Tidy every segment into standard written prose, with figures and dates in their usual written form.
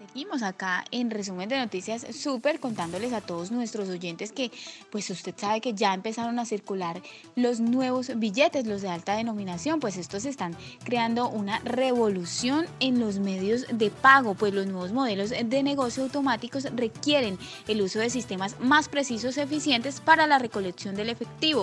Seguimos acá en resumen de noticias súper contándoles a todos nuestros oyentes que pues usted sabe que ya empezaron a circular los nuevos billetes, los de alta denominación, pues estos están creando una revolución en los medios de pago, pues los nuevos modelos de negocio automáticos requieren el uso de sistemas más precisos y eficientes para la recolección del efectivo.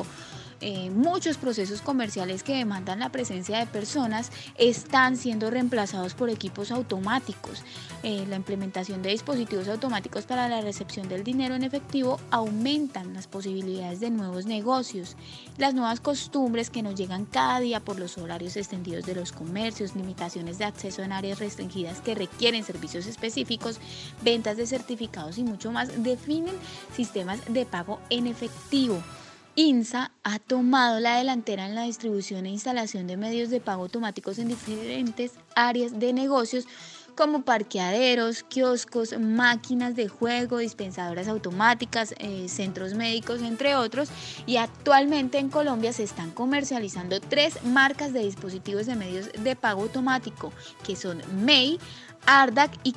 Muchos procesos comerciales que demandan la presencia de personas están siendo reemplazados por equipos automáticos. La implementación de dispositivos automáticos para la recepción del dinero en efectivo aumentan las posibilidades de nuevos negocios. Las nuevas costumbres que nos llegan cada día por los horarios extendidos de los comercios, limitaciones de acceso en áreas restringidas que requieren servicios específicos, ventas de certificados y mucho más definen sistemas de pago en efectivo. INSA ha tomado la delantera en la distribución e instalación de medios de pago automáticos en diferentes áreas de negocios como parqueaderos, kioscos, máquinas de juego, dispensadoras automáticas, centros médicos, entre otros. Y actualmente en Colombia se están comercializando 3 marcas de dispositivos de medios de pago automático, que son May, Ardac y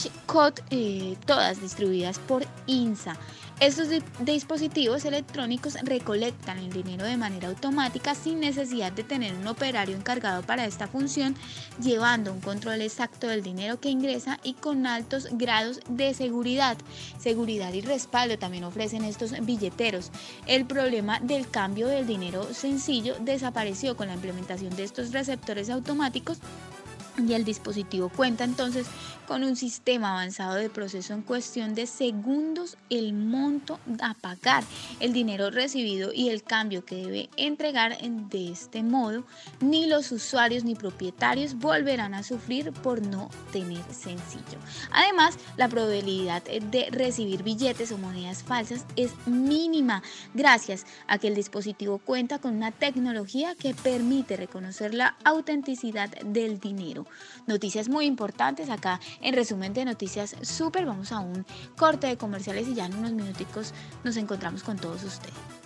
Cashcode, todas distribuidas por INSA. Estos dispositivos electrónicos recolectan el dinero de manera automática sin necesidad de tener un operario encargado para esta función, llevando un control exacto del dinero que ingresa y con altos grados de seguridad. Seguridad y respaldo también ofrecen estos billeteros. El problema del cambio del dinero sencillo desapareció con la implementación de estos receptores automáticos y el dispositivo cuenta entonces con un sistema avanzado de proceso en cuestión de segundos, el monto a pagar, el dinero recibido y el cambio que debe entregar. De este modo, ni los usuarios ni propietarios volverán a sufrir por no tener sencillo. Además, la probabilidad de recibir billetes o monedas falsas es mínima gracias a que el dispositivo cuenta con una tecnología que permite reconocer la autenticidad del dinero. Noticias muy importantes acá en resumen de noticias súper. Vamos a un corte de comerciales y ya en unos minuticos nos encontramos con todos ustedes.